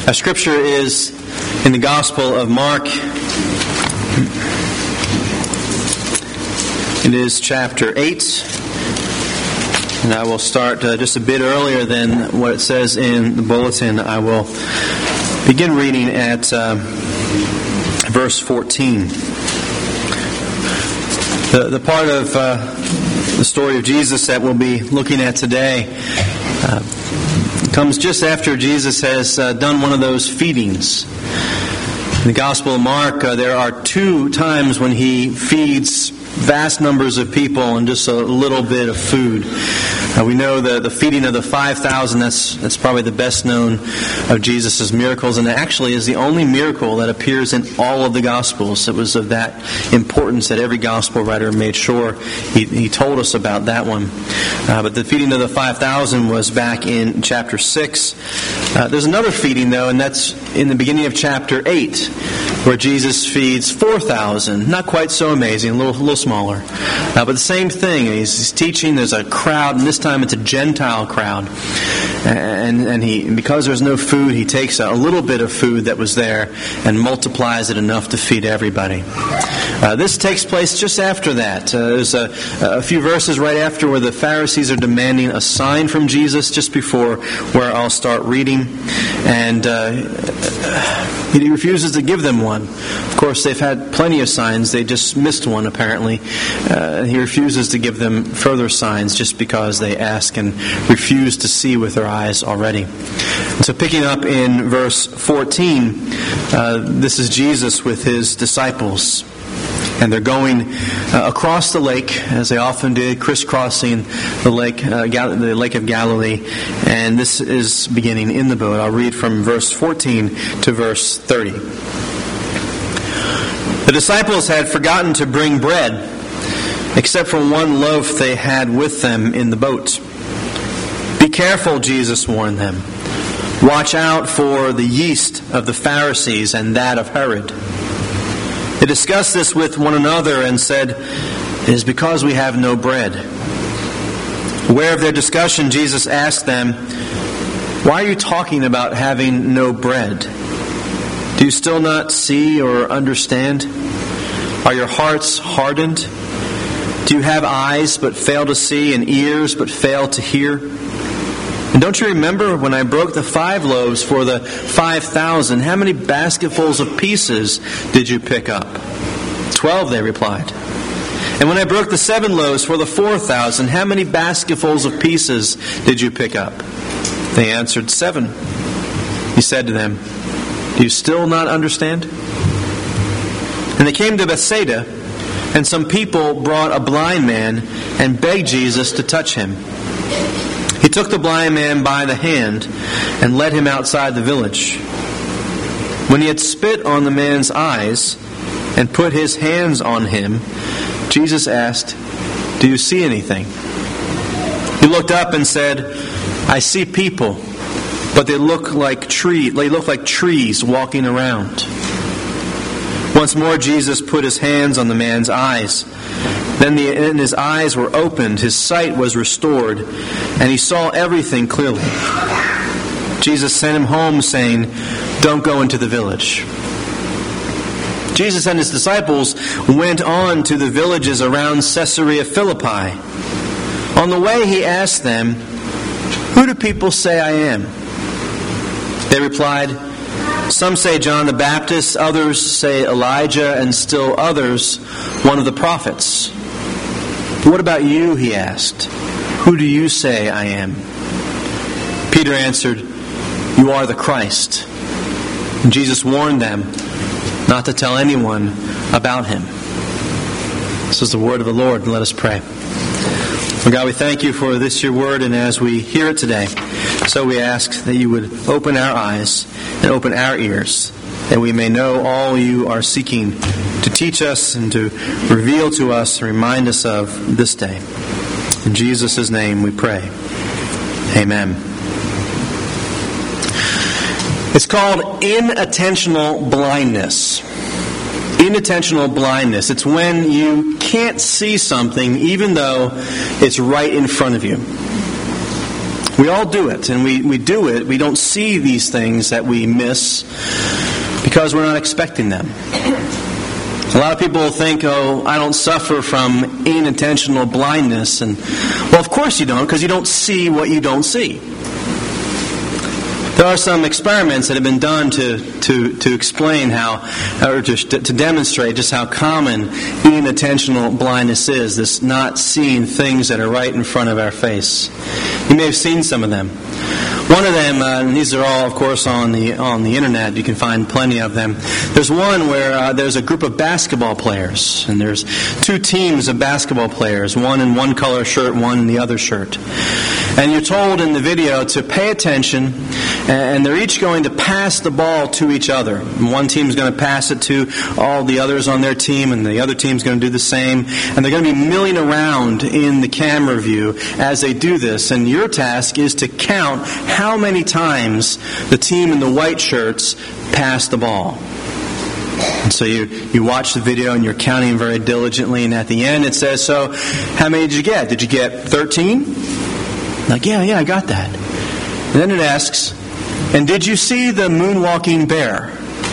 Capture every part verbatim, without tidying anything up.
Our scripture is in the Gospel of Mark. It is chapter eight. And I will start uh, just a bit earlier than what it says in the bulletin. I will begin reading at uh, verse fourteen. The, the part of uh, the story of Jesus that we'll be looking at today uh, comes just after Jesus has uh, done one of those feedings. In the Gospel of Mark, uh, there are two times when he feeds vast numbers of people and just a little bit of food. Uh, we know the, the feeding of the five thousand, that's, that's probably the best known of Jesus' miracles, and it actually is the only miracle that appears in all of the Gospels. It was of that importance that every Gospel writer made sure he, he told us about that one. Uh, but the feeding of the five thousand was back in chapter six. Uh, there's another feeding, though, and that's in the beginning of chapter eight, where Jesus feeds four thousand. Not quite so amazing, a little, a little smaller. Uh, but the same thing. He's, he's teaching, there's a crowd, and this time it's a Gentile crowd. And, and he, and because there's no food, he takes a, a little bit of food that was there and multiplies it enough to feed everybody. Uh, this takes place just after that. Uh, there's a, a few verses right after where the Pharisees are demanding a sign from Jesus, just before where I'll start reading. And uh, he refuses to give them one. Of course, they've had plenty of signs. They just missed one, apparently. Uh, he refuses to give them further signs just because they ask and refuse to see with their eyes already. And so picking up in verse fourteen, uh, this is Jesus with his disciples. And they're going uh, across the lake, as they often did, crisscrossing the lake, uh, Gal- the Lake of Galilee. And this is beginning in the boat. I'll read from verse fourteen to verse thirty. The disciples had forgotten to bring bread, except for one loaf they had with them in the boat. "Be careful," Jesus warned them. "Watch out for the yeast of the Pharisees and that of Herod." They discussed this with one another and said, "It is because we have no bread." Aware of their discussion, Jesus asked them, "Why are you talking about having no bread? Do you still not see or understand? Are your hearts hardened? Do you have eyes but fail to see and ears but fail to hear? And don't you remember when I broke the five loaves for the five thousand? How many basketfuls of pieces did you pick up?" Twelve, they replied. "And when I broke the seven loaves for the four thousand, how many basketfuls of pieces did you pick up?" They answered, "Seven." He said to them, "Do you still not understand?" And they came to Bethsaida, and some people brought a blind man and begged Jesus to touch him. He took the blind man by the hand and led him outside the village. When he had spit on the man's eyes and put his hands on him, Jesus asked, "Do you see anything?" He looked up and said, "I see people, but they look like tree, they look like trees walking around." Once more Jesus put his hands on the man's eyes. Then the, and his eyes were opened, his sight was restored, and he saw everything clearly. Jesus sent him home, saying, "Don't go into the village." Jesus and his disciples went on to the villages around Caesarea Philippi. On the way he asked them, "Who do people say I am?" They replied, "Some say John the Baptist, others say Elijah, and still others, one of the prophets." "What about you?" he asked. "Who do you say I am?" Peter answered, "You are the Christ." And Jesus warned them not to tell anyone about him. This is the word of the Lord, and let us pray. Lord God, we thank you for this your word, and as we hear it today, so we ask that you would open our eyes and open our ears, that we may know all you are seeking to teach us and to reveal to us and remind us of this day. In Jesus' name we pray. Amen. It's called inattentional blindness. Inattentional blindness. It's when you can't see something even though it's right in front of you. We all do it, and we, we do it. We don't see these things that we miss because we're not expecting them. A lot of people think, oh, I don't suffer from unintentional blindness. And, well, of course you don't, because you don't see what you don't see. There are some experiments that have been done to, to, to explain how, or to, to demonstrate just how common unintentional blindness is, this not seeing things that are right in front of our face. You may have seen some of them. One of them, uh, and these are all, of course, on the on the internet. You can find plenty of them. There's one where uh, there's a group of basketball players, and there's two teams of basketball players, one in one color shirt, one in the other shirt. And you're told in the video to pay attention, and they're each going to pass the ball to each other. And one team's going to pass it to all the others on their team, and the other team's going to do the same. And they're going to be milling around in the camera view as they do this. And your task is to count how many times the team in the white shirts pass the ball. And so you, you watch the video and you're counting very diligently, and at the end it says, so how many did you get? Did you get thirteen? Like, yeah, yeah, I got that. And then it asks, and did you see the moonwalking bear?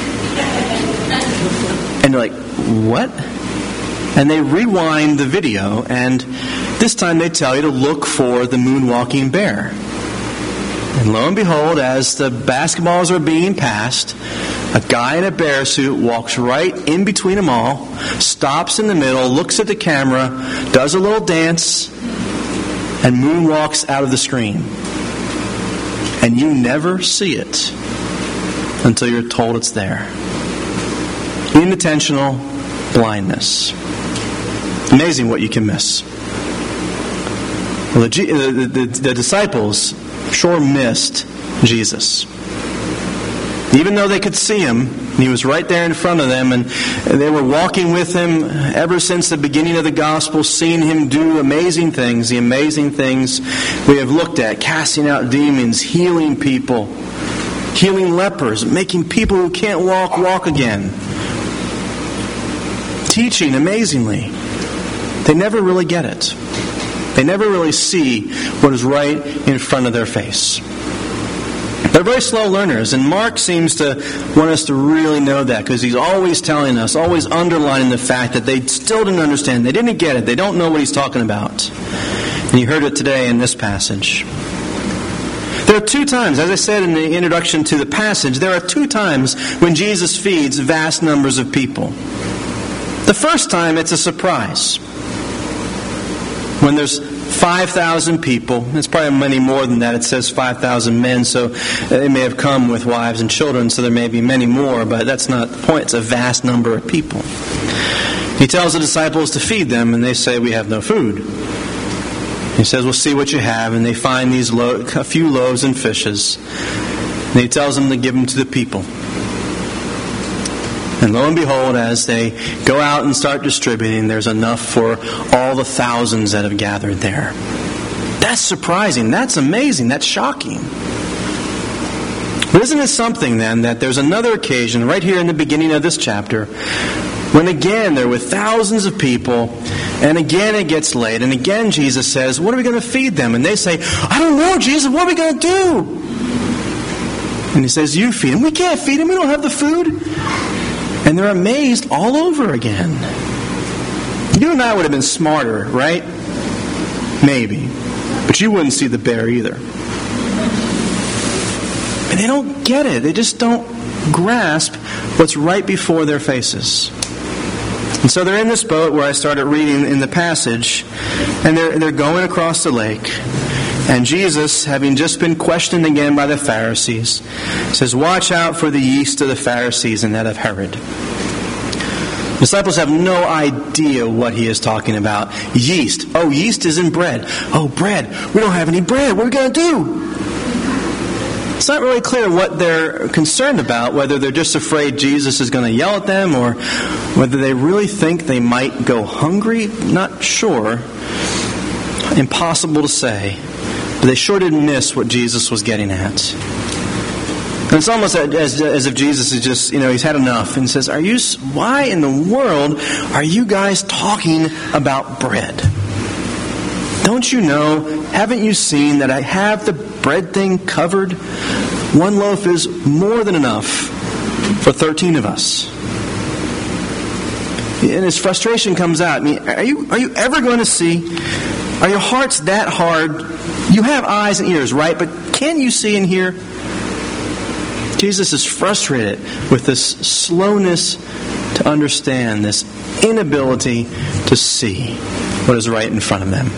And you're like, what? And they rewind the video, and this time they tell you to look for the moonwalking bear. And lo and behold, as the basketballs are being passed, a guy in a bear suit walks right in between them all, stops in the middle, looks at the camera, does a little dance, and moonwalks out of the screen. And you never see it until you're told it's there. Unintentional blindness. Amazing what you can miss. Well, the, the, the, the disciples sure missed Jesus. Even though they could see him, he was right there in front of them, and they were walking with him ever since the beginning of the gospel, seeing him do amazing things, the amazing things we have looked at, casting out demons, healing people, healing lepers, making people who can't walk, walk again, teaching amazingly. They never really get it. They never really see what is right in front of their face. They're very slow learners, and Mark seems to want us to really know that, because he's always telling us, always underlining the fact that they still didn't understand. They didn't get it. They don't know what he's talking about. And you heard it today in this passage. There are two times, as I said in the introduction to the passage, there are two times when Jesus feeds vast numbers of people. The first time, it's a surprise. When there's five thousand people, it's probably many more than that. It says five thousand men, so they may have come with wives and children, so there may be many more, but that's not the point. It's a vast number of people. He tells the disciples to feed them, and they say, we have no food. He says, well, see what you have, and they find these lo- a few loaves and fishes. And he tells them to give them to the people. And lo and behold, as they go out and start distributing, there's enough for all the thousands that have gathered there. That's surprising. That's amazing. That's shocking. But isn't it something then that there's another occasion right here in the beginning of this chapter when again they're with thousands of people, and again it gets late, and again Jesus says, what are we going to feed them? And they say, I don't know, Jesus, what are we going to do? And he says, you feed them. We can't feed them. We don't have the food. And they're amazed all over again. You and I would have been smarter, right? Maybe. But you wouldn't see the bear either. And they don't get it. They just don't grasp what's right before their faces. And so they're in this boat where I started reading in the passage, and they're, they're going across the lake. And Jesus, having just been questioned again by the Pharisees, says, watch out for the yeast of the Pharisees and that of Herod. The disciples have no idea what he is talking about. Yeast. Oh, yeast is in bread. Oh, bread. We don't have any bread. What are we going to do? It's not really clear what they're concerned about, whether they're just afraid Jesus is going to yell at them, or whether they really think they might go hungry. Not sure. Impossible to say. But they sure didn't miss what Jesus was getting at. And it's almost as, as if Jesus is just, you know, he's had enough. And says, "Are you? Why in the world are you guys talking about bread? Don't you know, haven't you seen that I have the bread thing covered, one loaf is more than enough for thirteen of us. And his frustration comes out. I mean, are you, are you ever going to see? Are your hearts that hard? You have eyes and ears, right? But can you see and hear? Jesus is frustrated with this slowness to understand, this inability to see what is right in front of them.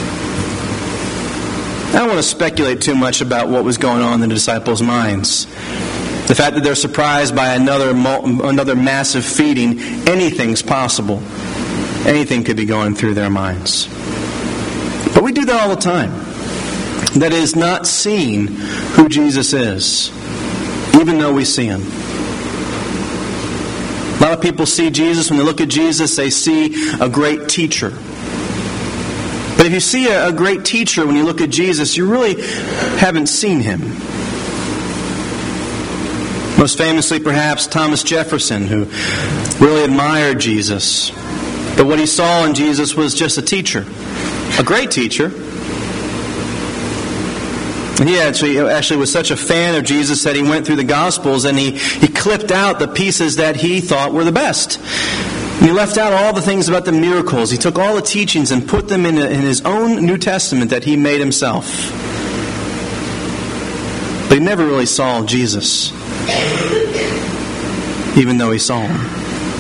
I don't want to speculate too much about what was going on in the disciples' minds. The fact that they're surprised by another another massive feeding, anything's possible. Anything could be going through their minds. But we do that all the time. That is not seeing who Jesus is, even though we see Him. A lot of people see Jesus. When they look at Jesus, they see a great teacher. But if you see a, a great teacher when you look at Jesus, you really haven't seen Him. Most famously, perhaps, Thomas Jefferson, who really admired Jesus. But what he saw in Jesus was just a teacher. A great teacher. He actually, actually was such a fan of Jesus that he went through the Gospels and he, he clipped out the pieces that he thought were the best. And he left out all the things about the miracles. He took all the teachings and put them in, a, in his own New Testament that he made himself. But he never really saw Jesus, even though he saw Him.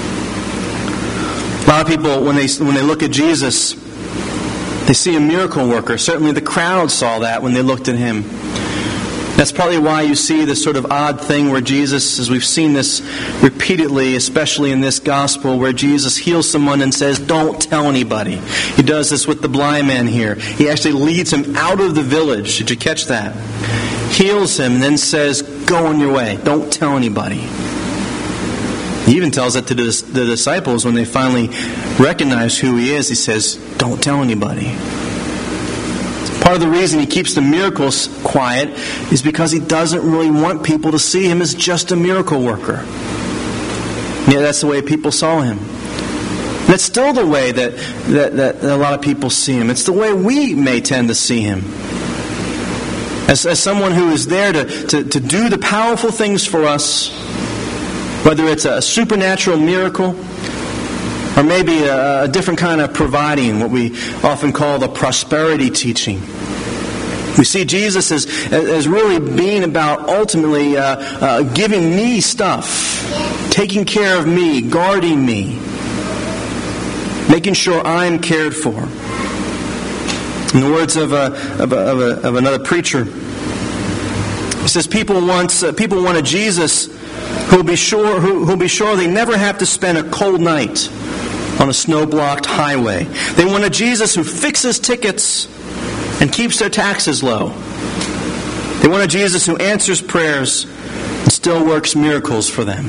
A lot of people, when they when they look at Jesus, they see a miracle worker. Certainly the crowd saw that when they looked at Him. That's probably why you see this sort of odd thing where Jesus, as we've seen this repeatedly, especially in this gospel, where Jesus heals someone and says, don't tell anybody. He does this with the blind man here. He actually leads him out of the village. Did you catch that? Heals him and then says, go on your way. Don't tell anybody. He even tells that to the disciples when they finally recognize who He is. He says, don't tell anybody. Part of the reason He keeps the miracles quiet is because He doesn't really want people to see Him as just a miracle worker. Yeah, that's the way people saw Him. That's still the way that, that, that a lot of people see Him. It's the way we may tend to see Him. As, as someone who is there to, to, to do the powerful things for us, whether it's a supernatural miracle or maybe a, a different kind of providing, what we often call the prosperity teaching. We see Jesus as, as really being about ultimately uh, uh, giving me stuff, taking care of me, guarding me, making sure I'm cared for. In the words of, a, of, a, of, a, of another preacher, he says, people want, uh, people want a Jesus who'll be sure who, who'll be sure they never have to spend a cold night on a snow-blocked highway. They want a Jesus who fixes tickets and keeps their taxes low. They want a Jesus who answers prayers and still works miracles for them.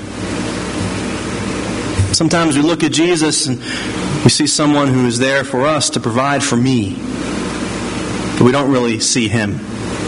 Sometimes we look at Jesus and we see someone who is there for us to provide for me, but we don't really see Him.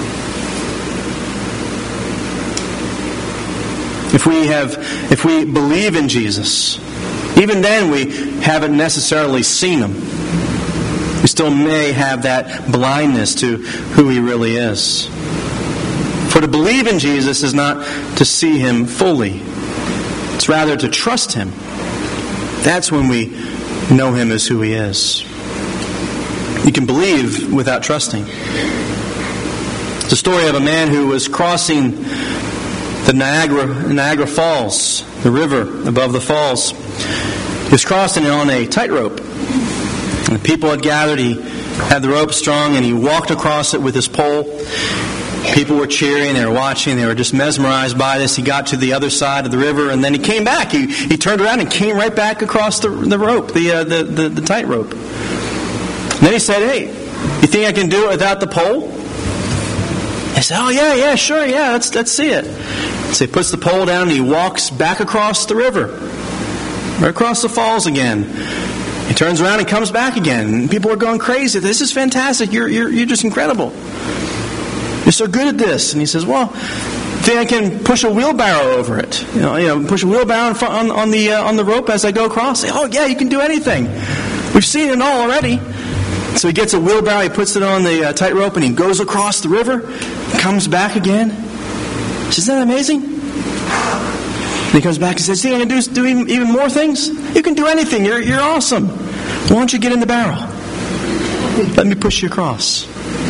If we have, if we believe in Jesus, even then we haven't necessarily seen Him. We still may have that blindness to who He really is. For to believe in Jesus is not to see Him fully. It's rather to trust Him. That's when we know Him as who He is. You can believe without trusting. It's a story of a man who was crossing the Niagara, Niagara Falls, the river above the falls. He was crossing it on a tightrope. And the people had gathered. He had the rope strung and he walked across it with his pole. People were cheering, they were watching, they were just mesmerized by this. He got to the other side of the river and then he came back. He he turned around and came right back across the the rope, the uh, the, the, the tightrope. And then he said, hey, you think I can do it without the pole? I said, oh yeah, yeah, sure, yeah, let's let's see it. So he puts the pole down and he walks back across the river. Right across the falls again. He turns around and comes back again. And people are going crazy. This is fantastic. You're you're you're just incredible. You're so good at this. And he says, well, I think I can push a wheelbarrow over it. You know, you know, push a wheelbarrow in front, on, on the uh, on the rope as I go across. Say, oh yeah, you can do anything. We've seen it all already. So he gets a wheelbarrow, he puts it on the uh, tightrope, and he goes across the river, comes back again. Isn't that amazing? And he comes back and says, "You can do, do even, even more things? You can do anything. You're, you're awesome. Why don't you get in the barrel? Let me push you across."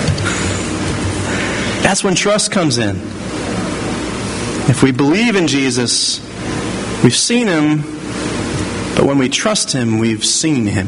That's when trust comes in. If we believe in Jesus, we've seen him, but when we trust him, we've seen him.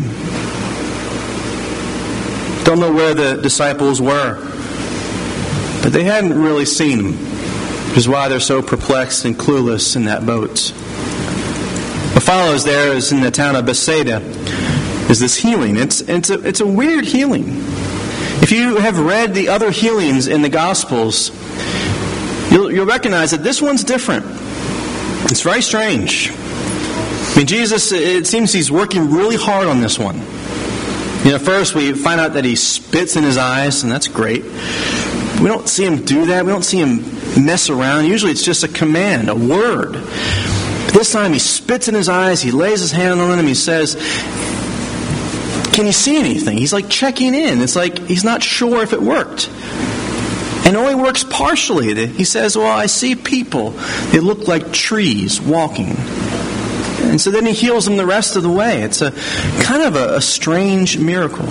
Don't know where the disciples were, but they hadn't really seen him, which is why they're so perplexed and clueless in that boat. What follows there is in the town of Bethsaida is this healing. It's, it's, a, it's a weird healing. If you have read the other healings in the Gospels, you'll, you'll recognize that this one's different. It's very strange. I mean, Jesus, it seems he's working really hard on this one. You know, first we find out that he spits in his eyes, and that's great. We don't see him do that. We don't see him mess around. Usually it's just a command, a word. But this time he spits in his eyes, he lays his hand on them, he says, "Can you see anything?" He's like checking in. It's like he's not sure if it worked. And it only works partially. He says, "Well, I see people. They look like trees walking." And so then he heals them the rest of the way. It's a kind of a, a strange miracle.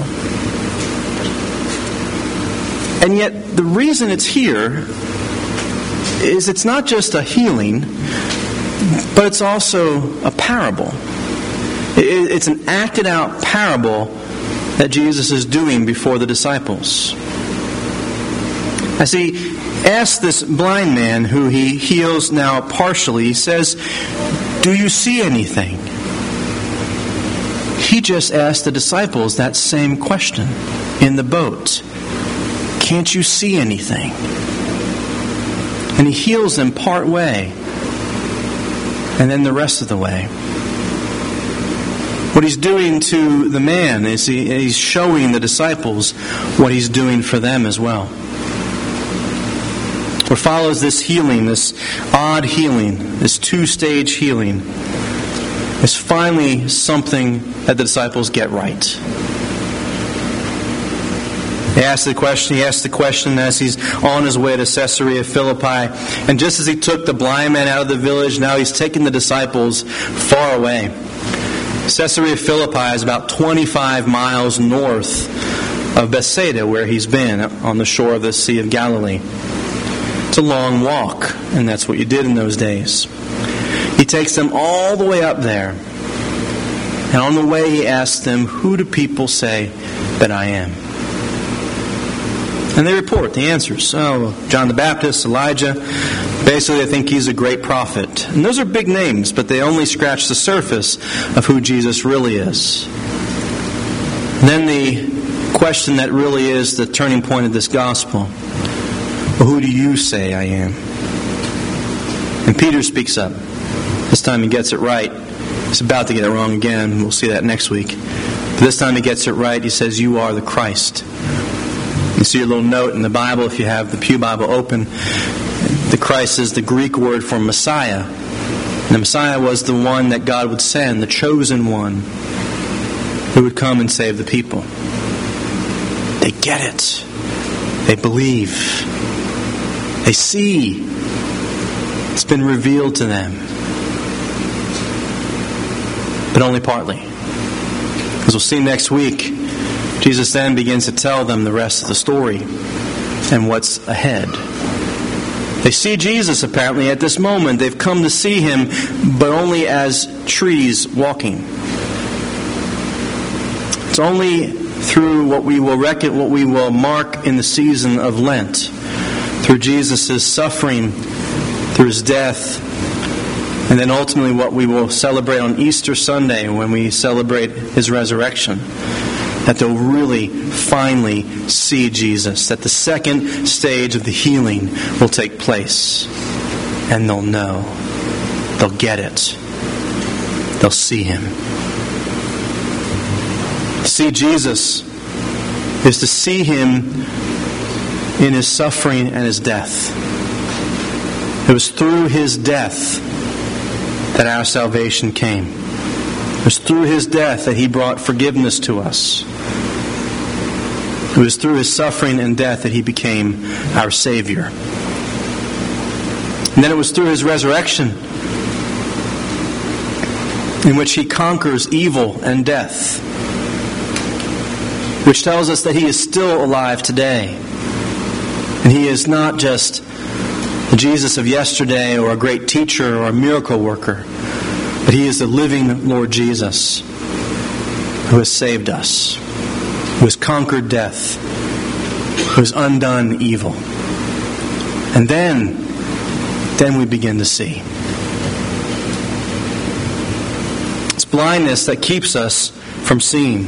And yet the reason it's here is it's not just a healing, but it's also a parable. It's an acted out parable that Jesus is doing before the disciples. As he asks this blind man, who he heals now partially, he says, "Do you see anything?" He just asked the disciples that same question in the boat. "Can't you see anything?" And he heals them part way, and then the rest of the way. What he's doing to the man is he, he's showing the disciples what he's doing for them as well. What follows this healing, this odd healing, this two-stage healing, is finally something that the disciples get right. He asked the question, he asked the question as he's on his way to Caesarea Philippi. And just as he took the blind man out of the village, now he's taking the disciples far away. Caesarea Philippi is about twenty-five miles north of Bethsaida, where he's been, on the shore of the Sea of Galilee. It's a long walk, and that's what you did in those days. He takes them all the way up there. And on the way he asks them, "Who do people say that I am?" And they report the answers. Oh, John the Baptist, Elijah. Basically, they think he's a great prophet. And those are big names, but they only scratch the surface of who Jesus really is. And then the question that really is the turning point of this gospel. Well, who do you say I am? And Peter speaks up. This time he gets it right. He's about to get it wrong again. We'll see that next week. But this time he gets it right. He says, "You are the Christ." You see a little note in the Bible, if you have the Pew Bible open. The Christ is the Greek word for Messiah. And the Messiah was the one that God would send, the chosen one, who would come and save the people. They get it. They believe. They see. It's been revealed to them. But only partly. As we'll see next week, Jesus then begins to tell them the rest of the story and what's ahead. They see Jesus apparently at this moment. They've come to see him, but only as trees walking. It's only through what we will reckon, what we will mark in the season of Lent, through Jesus' suffering, through his death, and then ultimately what we will celebrate on Easter Sunday when we celebrate his resurrection, that they'll really finally see Jesus, that the second stage of the healing will take place, and they'll know, they'll get it, they'll see him. To see Jesus is to see him in his suffering and his death. It was through his death that our salvation came. It was through his death that he brought forgiveness to us. It was through his suffering and death that he became our Savior. And then it was through his resurrection in which he conquers evil and death, which tells us that he is still alive today. And he is not just the Jesus of yesterday or a great teacher or a miracle worker, but he is the living Lord Jesus who has saved us, who has conquered death, who has undone evil. And then, then we begin to see. It's blindness that keeps us from seeing.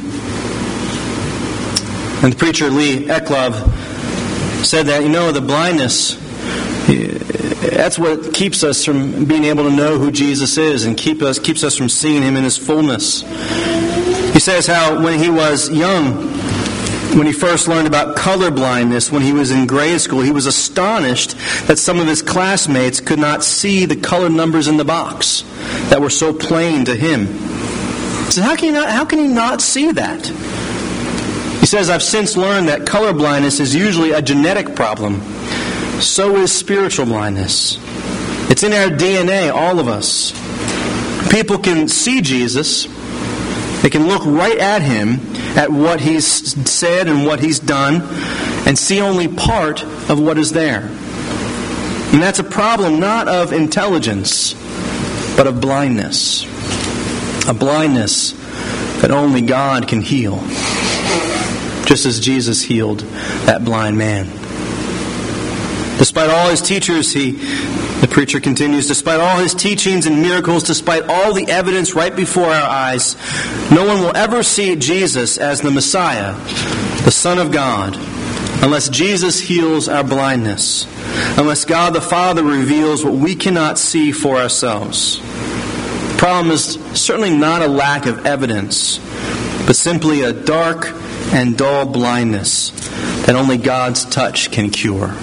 And the preacher Lee Eclov said that, you know, the blindness, that's what keeps us from being able to know who Jesus is and keep us keeps us from seeing him in his fullness. He says how when he was young, when he first learned about color blindness, when he was in grade school, he was astonished that some of his classmates could not see the color numbers in the box that were so plain to him. He said, how can you not, how can you not see that? He says, I've since learned that color blindness is usually a genetic problem. So is spiritual blindness. It's in our D N A, all of us. People can see Jesus. They can look right at him, at what he's said and what he's done, and see only part of what is there. And that's a problem not of intelligence, but of blindness. A blindness that only God can heal. Just as Jesus healed that blind man. Despite all his teachers, he, the preacher continues, despite all his teachings and miracles, despite all the evidence right before our eyes, no one will ever see Jesus as the Messiah, the Son of God, unless Jesus heals our blindness, unless God the Father reveals what we cannot see for ourselves. The problem is certainly not a lack of evidence, but simply a dark and dull blindness that only God's touch can cure.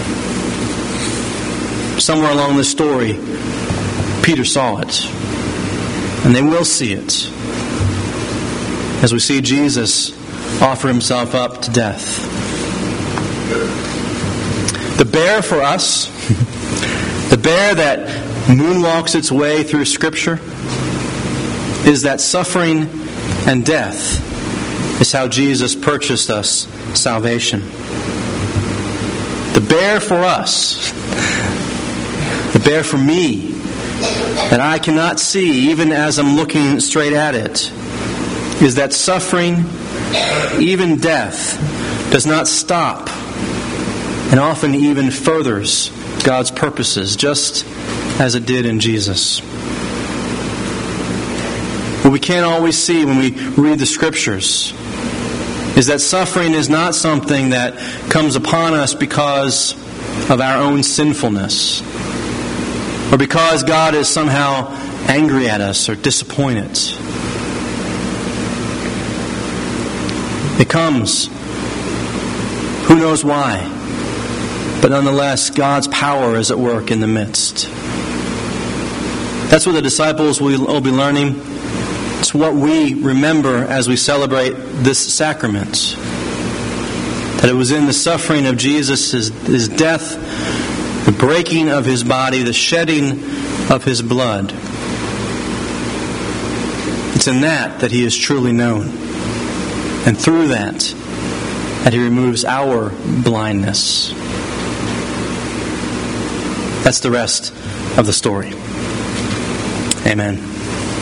Somewhere along the story, Peter saw it. And they will see it as we see Jesus offer himself up to death. The bear for us, the bear that moonwalks its way through Scripture, is that suffering and death is how Jesus purchased us salvation. The bear for us, the bear for me, that I cannot see even as I'm looking straight at it, is that suffering, even death, does not stop and often even furthers God's purposes, just as it did in Jesus. What we can't always see when we read the Scriptures is that suffering is not something that comes upon us because of our own sinfulness, or because God is somehow angry at us or disappointed. It comes, who knows why, but nonetheless, God's power is at work in the midst. That's what the disciples will be learning. It's what we remember as we celebrate this sacrament. That it was in the suffering of Jesus, his, his death, the breaking of his body, the shedding of his blood. It's in that that he is truly known. And through that, that he removes our blindness. That's the rest of the story. Amen.